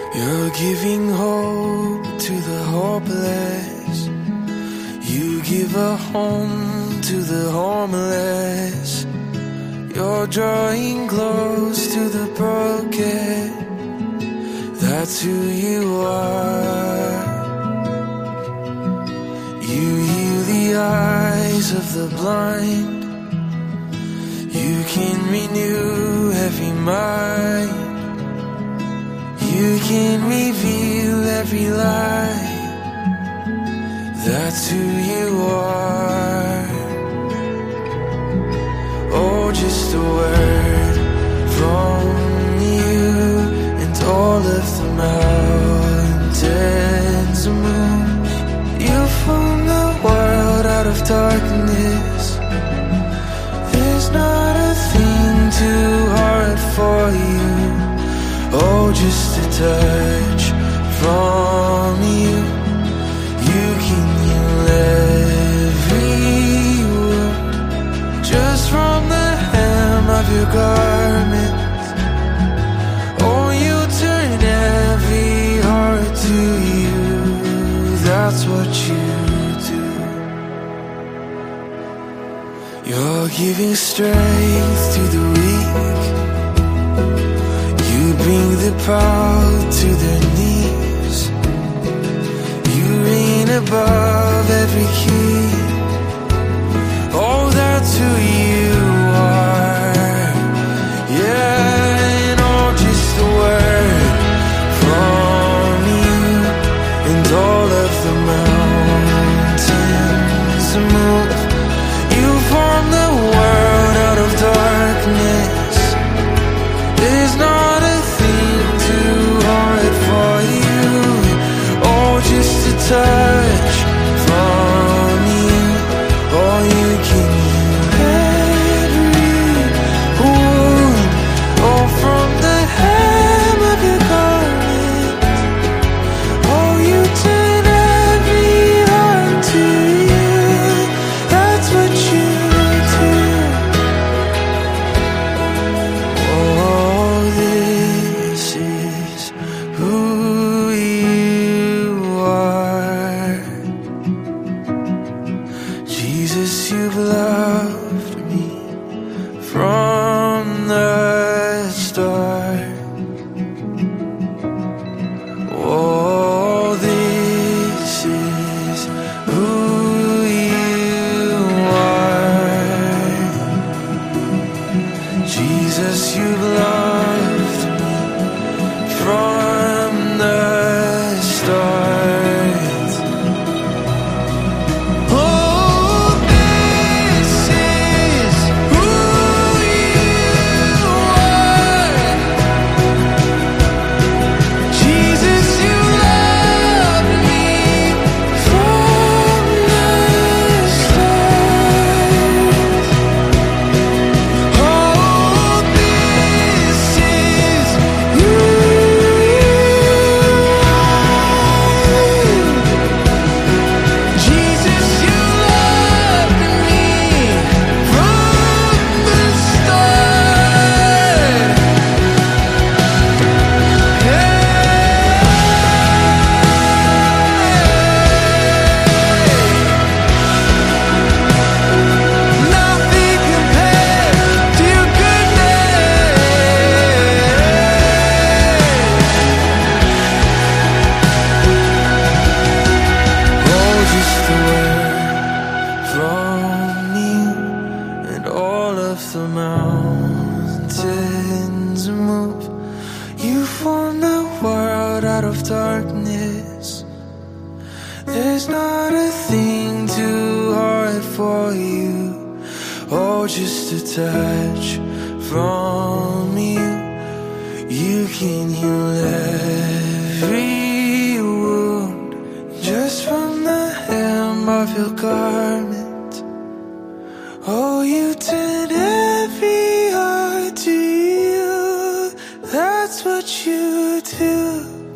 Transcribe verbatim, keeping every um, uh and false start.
You're giving hope to the hopeless. You give a home to the homeless. You're drawing close to the broken. That's who you are. You heal the eyes of the blind. You can renew every mind. You can reveal every lie. That's who you are. Oh, just a word from you, and all of the mountains move. You form the world out of darkness. There's not a thing too hard for you. Oh, just a touch from you. You can heal every wound just from the hem of your garment. Oh, you turn every heart to you. That's what you do. You're giving strength to the weak. You bring the proud to their knees. You reign above every king. Oh, that's who you are. Yeah, and oh, just a word from you, and all of the mountains move. You form the world out of darkness. There's not a thing too hard for you. Oh, just a touch from you. Oh, you can heal every wound. Oh, from the hem of your garment. Oh, you turn every heart to you. That's what you do. Oh, this is who you are. Jesus, you've loved me from the start. Oh, this is who you are. Jesus, you've loved me from the start. Oh, this is who you are. Jesus, you love me from the start. Oh, this is who you are. Jesus, you loved me from the start. Nothing compares to your goodness. Oh, just a word from you, and all of the mountains move. You form the world out of darkness. There's not a thing too hard for you. Oh, just a touch from you. You can heal every wound just from the hem of your garment. Oh, you turn every heart to you. That's what you do.